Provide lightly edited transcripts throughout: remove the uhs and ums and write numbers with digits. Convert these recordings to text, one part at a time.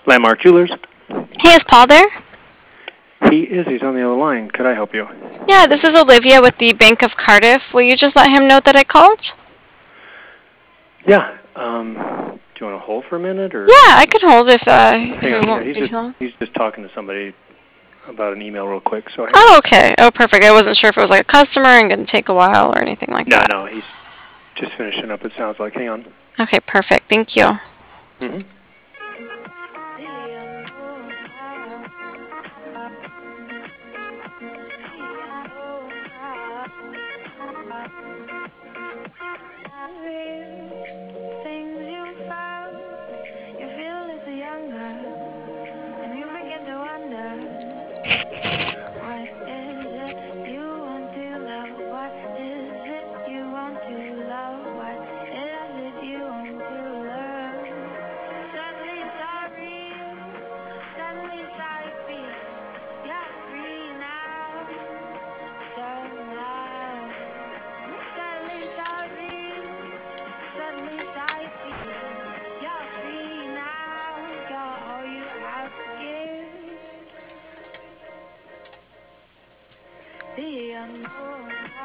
Landmark Jewelers. Hey, is Paul there? He is. He's on the other line. Could I help you? Yeah, this is Olivia with the Bank of Cardiff. Will you just let him know that I called? Yeah. Do you want to hold for a minute, or? Yeah, I can hold if Hang on. won't Yeah, be too long. he's just talking to somebody about an email real quick. So. Oh, okay. Oh, perfect. I wasn't sure if it was like a customer and going to take a while or anything like that. No, he's just finishing up. It sounds like. Hang on. Okay, perfect. Thank you. Mm-hmm. Things you found, you feel little younger, and you begin to wonder, what is it you want to love? What is it you want to love? What is it you want to love? Suddenly sorry, suddenly sorry, you're free now, so now. Suddenly sorry, suddenly sorry, you're free now, you're all you have to give. The unknown.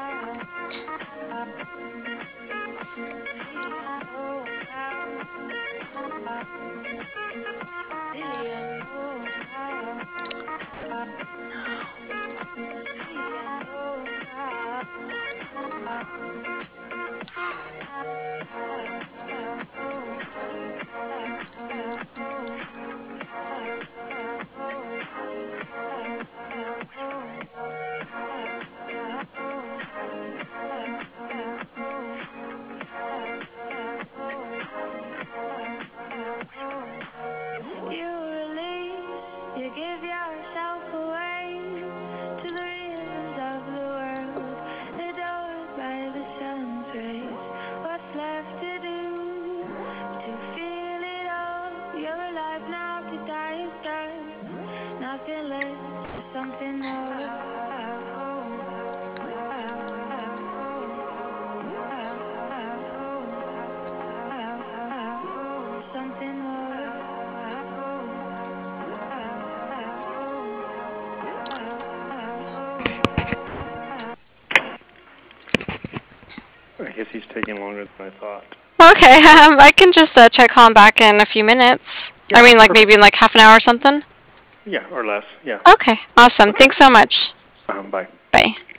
You release, you give yourself away to the rhythms of the world, adored by the sun's rays. What's left to do? To feel it all. You're alive now, to die is done. Nothing less, just something more. Something more. I guess he's taking longer than I thought. Okay, I can just try calling back in a few minutes. Yeah, I mean, like perfect. maybe in like half an hour or something. Yeah, or less. Yeah. Okay, awesome. Thanks so much. Bye. Bye.